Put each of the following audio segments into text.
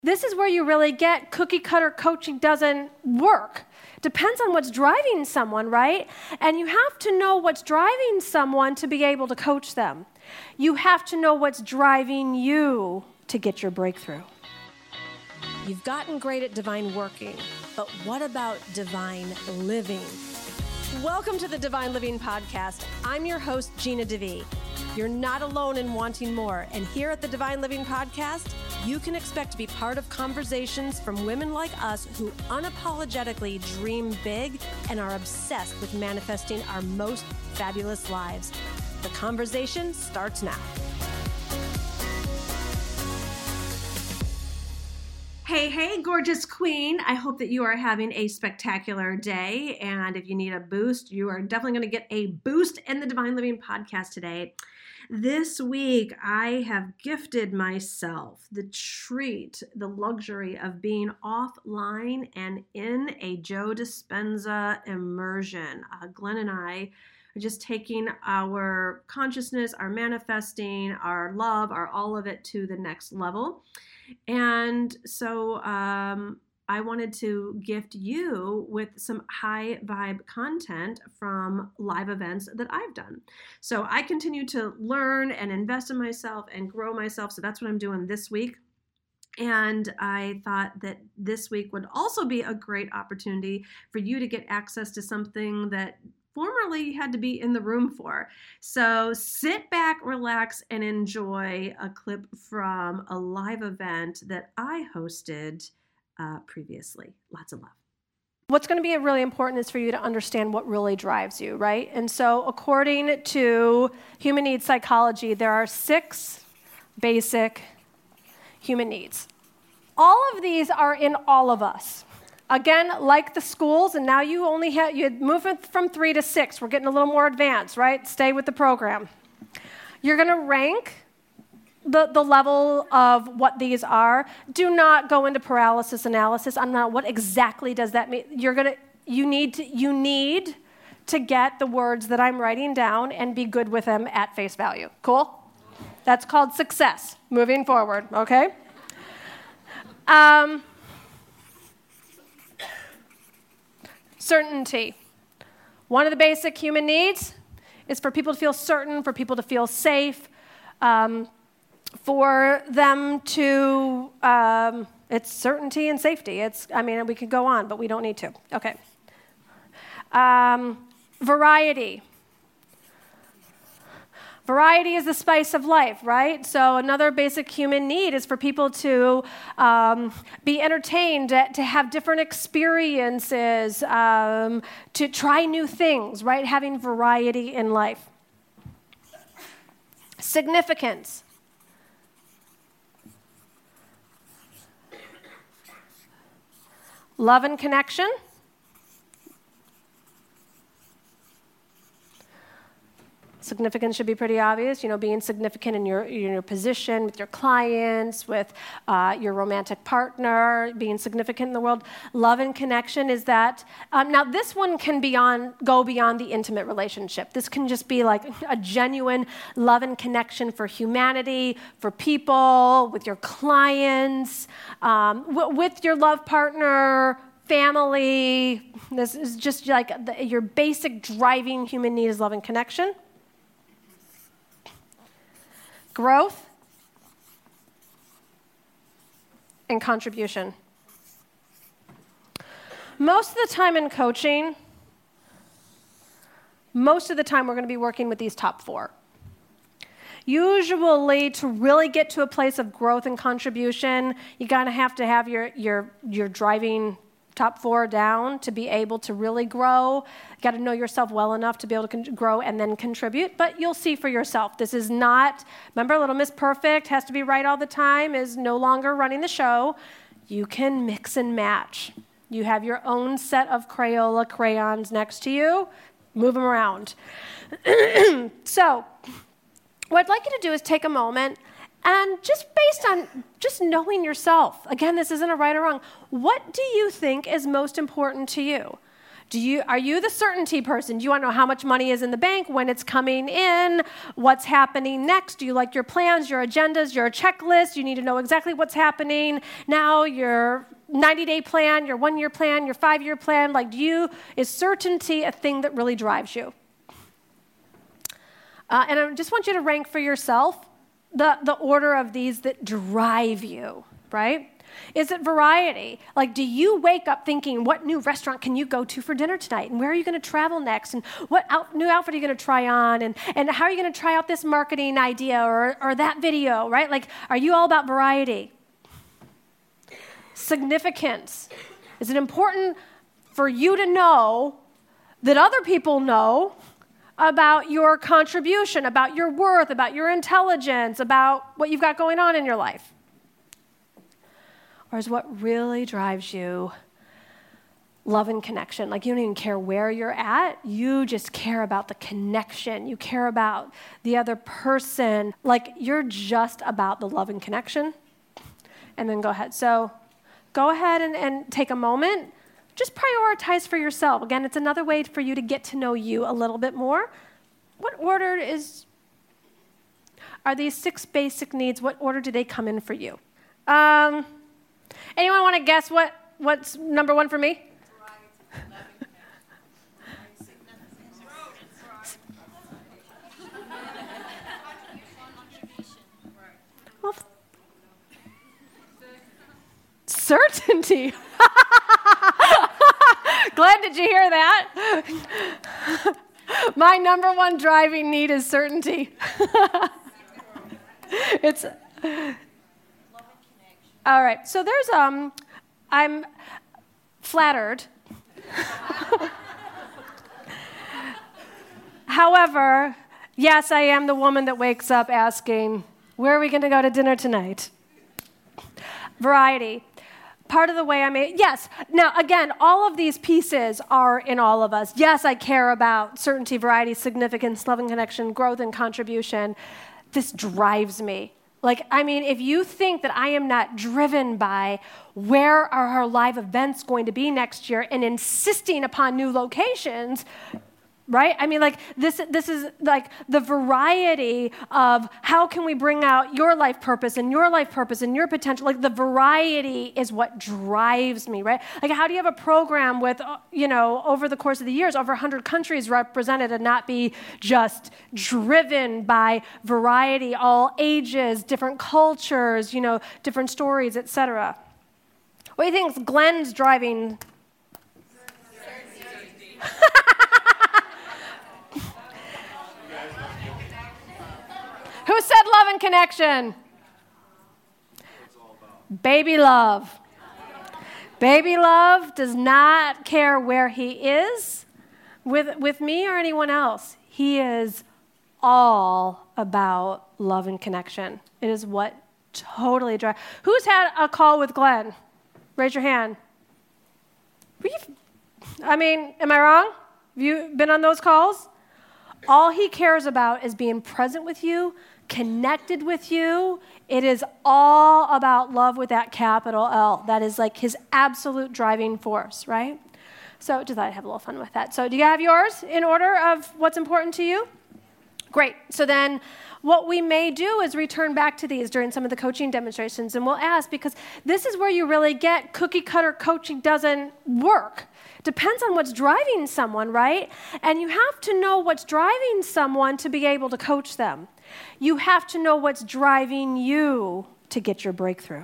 This is where you really get cookie cutter coaching doesn't work. Depends on what's driving someone, right? And you have to know what's driving someone to be able to coach them. You have to know what's driving you to get your breakthrough. You've gotten great at divine working, but what about divine living? Welcome to the Divine Living Podcast. I'm your host, Gina DeVee. You're not alone in wanting more, and here at the Divine Living Podcast, you can expect to be part of conversations from women like us who unapologetically dream big and are obsessed with manifesting our most fabulous lives. The conversation starts now. Hey, gorgeous queen. I hope that you are having a spectacular day. And if you need a boost, you are definitely going to get a boost in the Divine Living Podcast today. This week, I have gifted myself the treat, the luxury of being offline and in a Joe Dispenza immersion. Glenn and I are just taking our consciousness, our manifesting, our love, our all of it to the next level. And so I wanted to gift you with some high vibe content from live events that I've done. So I continue to learn and invest in myself and grow myself. So that's what I'm doing this week. And I thought that this week would also be a great opportunity for you to get access to something that formerly you had to be in the room for. So sit back, relax, and enjoy a clip from a live event that I hosted previously. Lots of love. What's going to be really important is for you to understand what really drives you, right? And so according to human needs psychology, there are 6 basic human needs. All of these are in all of us. Again, like the schools, and now you move it from 3 to 6. We're getting a little more advanced, right? Stay with the program. You're going to rank the level of what these are. Do not go into paralysis analysis. I'm not. What exactly does that mean? You need to get the words that I'm writing down and be good with them at face value. Cool? That's called success. Moving forward. Okay. Certainty. One of the basic human needs is for people to feel certain, for people to feel safe, for them to, it's certainty and safety. We could go on, but we don't need to. Okay. Variety. Variety is the spice of life, right? So another basic human need is for people to be entertained, to have different experiences, to try new things, right? Having variety in life. Significance. Love and connection. Significance should be pretty obvious, being significant in your position, with your clients, with your romantic partner, being significant in the world. Love and connection is that. Now, this one can go beyond the intimate relationship. This can just be like a genuine love and connection for humanity, for people, with your clients, with your love partner, family. This is just like your basic driving human need is love and connection. Growth and contribution. Most of the time in coaching, we're going to be working with these top 4. Usually, to really get to a place of growth and contribution, you're going to have your driving top 4 down to be able to really grow. You got to know yourself well enough to be able to grow and then contribute, but you'll see for yourself. This is not, remember, Little Miss Perfect has to be right all the time, is no longer running the show. You can mix and match. You have your own set of Crayola crayons next to you. Move them around. So, what I'd like you to do is take a moment and just based on just knowing yourself, again, this isn't a right or wrong, what do you think is most important to you? Are you the certainty person? Do you want to know how much money is in the bank, when it's coming in, what's happening next? Do you like your plans, your agendas, your checklist? You need to know exactly what's happening now, your 90-day plan, your 1-year plan, your 5-year plan. Is certainty a thing that really drives you? And I just want you to rank for yourself the order of these that drive you, right? Is it variety? Do you wake up thinking, what new restaurant can you go to for dinner tonight? And where are you going to travel next? And what new outfit are you going to try on? And how are you going to try out this marketing idea or that video, right? Are you all about variety? Significance. Is it important for you to know that other people know about your contribution, about your worth, about your intelligence, about what you've got going on in your life? Or is what really drives you love and connection? You don't even care where you're at. You just care about the connection. You care about the other person. You're just about the love and connection. And then go ahead. So go ahead and take a moment. Just prioritize for yourself. Again, it's another way for you to get to know you a little bit more. What order are these 6 basic needs? What order do they come in for you? Anyone want to guess what's number 1 for me? Well, certainty. Glenn, did you hear that? My number 1 driving need is certainty. It's all right. So there's I'm flattered. However, yes, I am the woman that wakes up asking, where are we going to go to dinner tonight? Variety. Part of the way yes. Now, again, all of these pieces are in all of us. Yes, I care about certainty, variety, significance, love and connection, growth and contribution. This drives me. If you think that I am not driven by where are our live events going to be next year and insisting upon new locations, right? This is the variety of how can we bring out your life purpose and your potential. The variety is what drives me, right? How do you have a program with, over the course of the years, over 100 countries represented and not be just driven by variety, all ages, different cultures, different stories, etc. What do you think is Glenn's driving? Who said love and connection? Baby love. Baby love does not care where he is with me or anyone else. He is all about love and connection. It is what totally drives. Who's had a call with Glenn? Raise your hand. Am I wrong? Have you been on those calls? All he cares about is being present with you, connected with you. It is all about love with that capital L. That is his absolute driving force, right? So just thought I'd have a little fun with that. So do you have yours in order of what's important to you? Great. So then what we may do is return back to these during some of the coaching demonstrations, and we'll ask, because this is where you really get cookie cutter coaching doesn't work. Depends on what's driving someone, right? And you have to know what's driving someone to be able to coach them. You have to know what's driving you to get your breakthrough.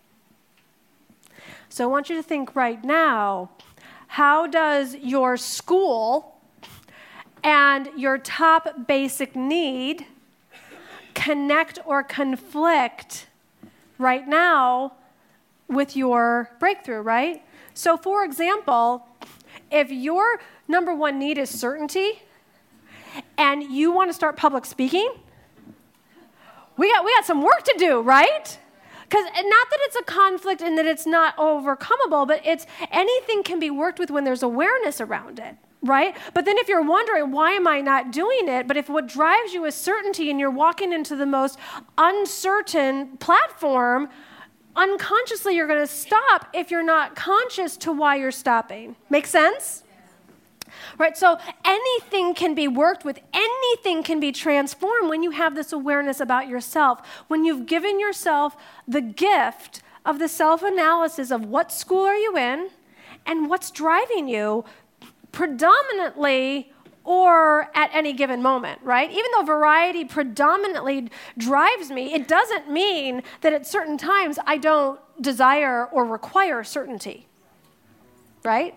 So I want you to think right now, how does your school and your top basic need connect or conflict right now with your breakthrough, right? So for example, if your number 1 need is certainty and you want to start public speaking, we got some work to do, right? Because not that it's a conflict and that it's not overcomable, but anything can be worked with when there's awareness around it, right? But then if you're wondering, why am I not doing it? But if what drives you is certainty and you're walking into the most uncertain platform, unconsciously you're going to stop if you're not conscious to why you're stopping. Make sense? Right, so anything can be worked with, anything can be transformed when you have this awareness about yourself, when you've given yourself the gift of the self-analysis of what school are you in and what's driving you predominantly or at any given moment, right? Even though variety predominantly drives me, it doesn't mean that at certain times I don't desire or require certainty, right?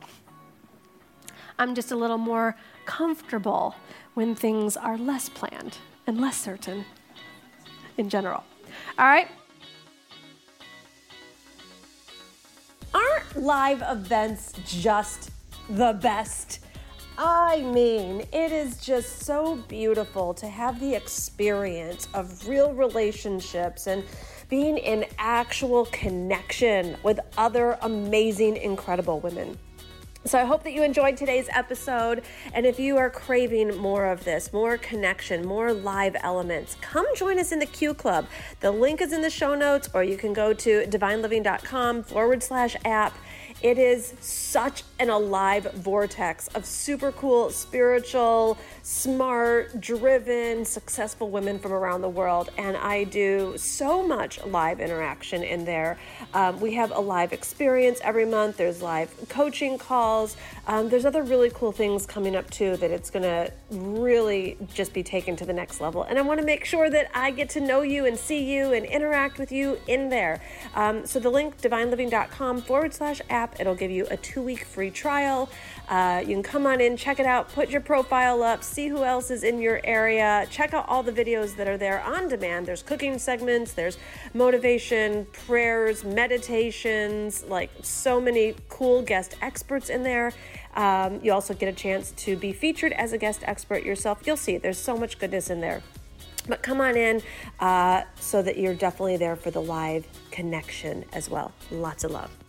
I'm just a little more comfortable when things are less planned and less certain in general. All right? Aren't live events just the best? I mean, it is just so beautiful to have the experience of real relationships and being in actual connection with other amazing, incredible women. So I hope that you enjoyed today's episode, and if you are craving more of this, more connection, more live elements, come join us in the Q Club. The link is in the show notes, or you can go to divineliving.com/app. It is such an alive vortex of super cool, spiritual, smart, driven, successful women from around the world. And I do so much live interaction in there. We have a live experience every month. There's live coaching calls. There's other really cool things coming up too that it's going to really just be taken to the next level. And I want to make sure that I get to know you and see you and interact with you in there. So the link, divineliving.com/app. It'll give you a 2-week free trial. You can come on in, check it out, put your profile up, see who else is in your area, check out all the videos that are there on demand. There's cooking segments, there's motivation, prayers, meditations, like so many cool guest experts in there. You also get a chance to be featured as a guest expert yourself. You'll see there's so much goodness in there. But come on in so that you're definitely there for the live connection as well. Lots of love.